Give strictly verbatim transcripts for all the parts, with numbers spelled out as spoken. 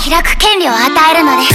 開く権利を与えるのです。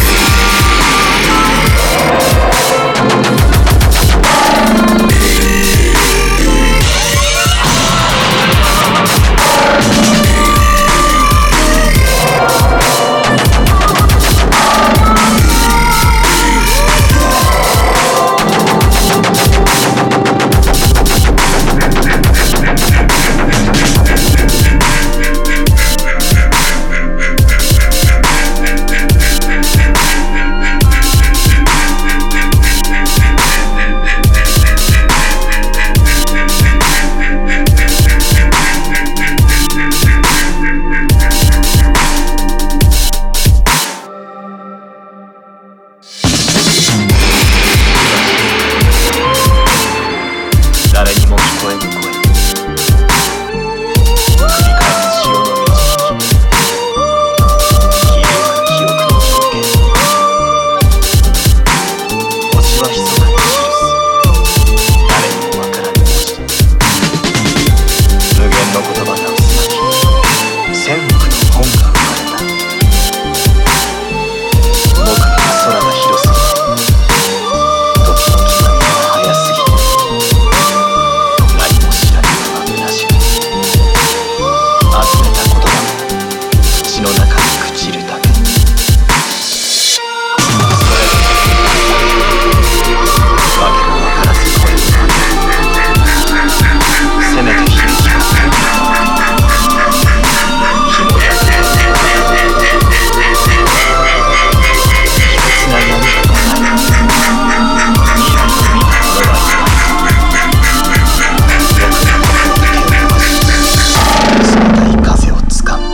誰にも聞こえぬ声、繰り返す潮の満ち引き、消えゆく記憶の情景、星は密かに記す誰にもわからぬ文字、無限の言葉が渦巻き、千億の本が生まれた。僕には空が広すぎて、時の刻みが早すぎて、何も知らぬまま虚しく、集めた言葉も口の中に朽ちるだけ。それでわけがわからず声を上げ、せめて響きがする紐やつな闇が答え、未来を見た者は言わない。冷たい風をつかむ。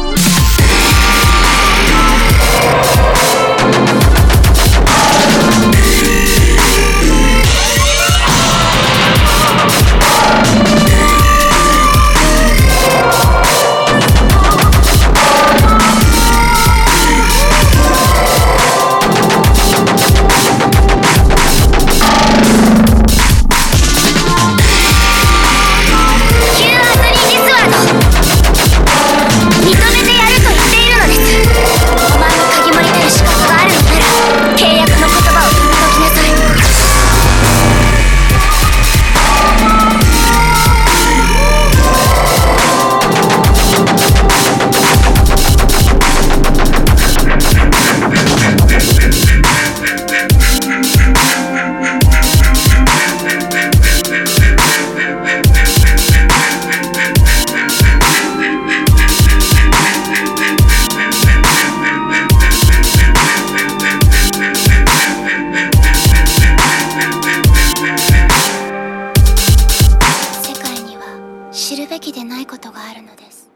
知るべきでないことがあるのです。